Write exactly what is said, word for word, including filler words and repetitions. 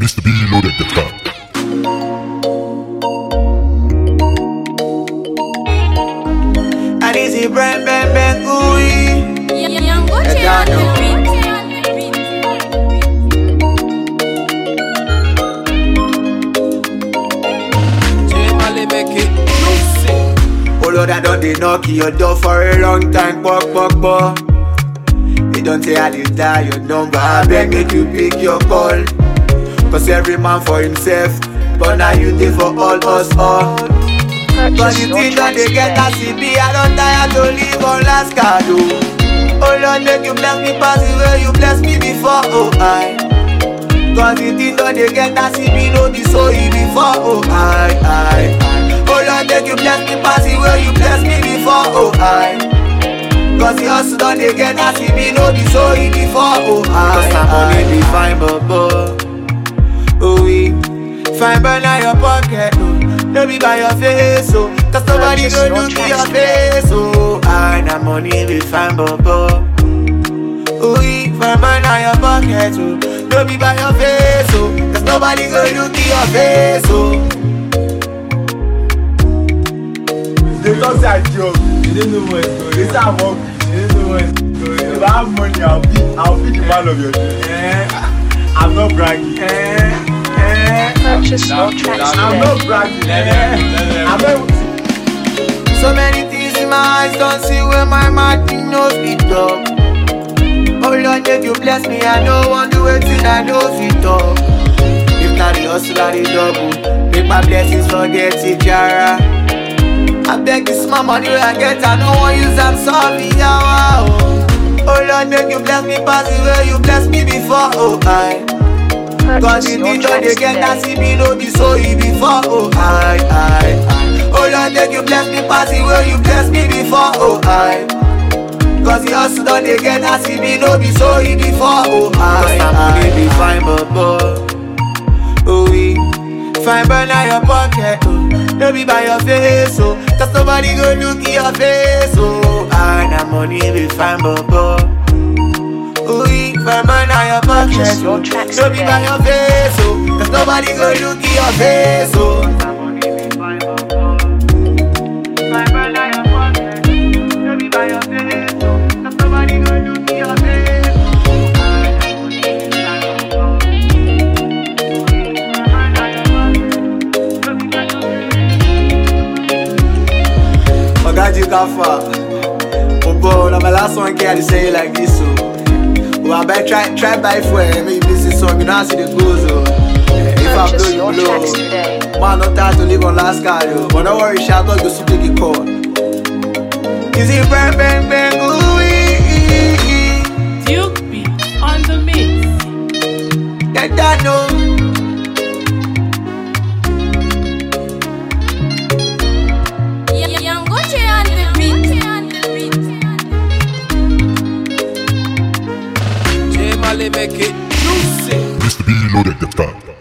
Mister B loaded the top. And easy brand bang bang ooey. Young Gucci on the beat. J-Mali make it juicy. Oh Lord, I done dey knock your door for a long time, pok pok pok. You don't say I did die your number, I beg make you pick your call. Cause every man for himself, but now you dey for all us all. Cause you think that they get a C B, I don't tire to live on last card, oh. Oh Lord, make you bless me past the way you bless me before, oh I. Cause you think that they get a C B, no be so easy before, oh I, I, I. Oh Lord, make you bless me past the way you bless me before, oh I. Cause the hustle done they get a C B, no be so easy before, oh I. Cause I'm money be fine, bobo. Oh we, fine burn out your pocket, oh. No be by your face, oh. Cause nobody go look at your face, oh. I na money be fine, bobo. Oh we, fine burn out your pocket, oh. No be by your face, oh. Cause nobody go look at your face, oh. They don't say I joke. They didn't know what's going on. They say I'm ugly. They didn't know what's going on. If I have money, I'll be, I'll be the man of your dreams. Eh? I'm not bragging. Eh? Eh? Purchase your tracks I'm today. not bragging. Eh? I'm not. So many things in my eyes don't see where my mind knows me dog. Oh Lord, make you bless me, I know want to wait till I know fit up. If not the hustle or the double, make my blessings forget it, Jara. I beg this my money where I get, I don't want use I'm sorry, yeah, oh. Oh Lord, make you bless me past the way you bless me before, oh I. Cause Purchase you your think that they tracks get that today. C B, no be so easy before, oh I, I, I. Oh Lord, make you bless me past the way you bless me before, oh I. Cause the hustle done they get that C B, no be so easy before, oh I, I. Be fine, bobo. Oh we, fine burn out your pocket, oh. No be by your face, oh. Cause nobody go look at your face, oh I na money be fine, bobo. Oh we, fine burn out your pocket, Purchase your oh. tracks No be by today. your face, oh. Cause nobody go look at your face, oh. Fine burn out your pocket, no be by your face, oh. Cause nobody go look at your face, oh. I na money be fine, bobo. Ogaji Kafa, oh boy, now my last one care to say it like this, so. Oh, I better try, try buy for it, make you busy song, you know how see the goals, oh. Yeah, if I blow, Purchase you your blow. tracks today. Man, not tired to live on last card, yo. But don't worry, shout out, go see take a call. Is it bang, bang, bang, ooh, Duke beat on the mix. that that no. Young Gucci on the beat. J-Mali make it juicy. Mister B loaded the top.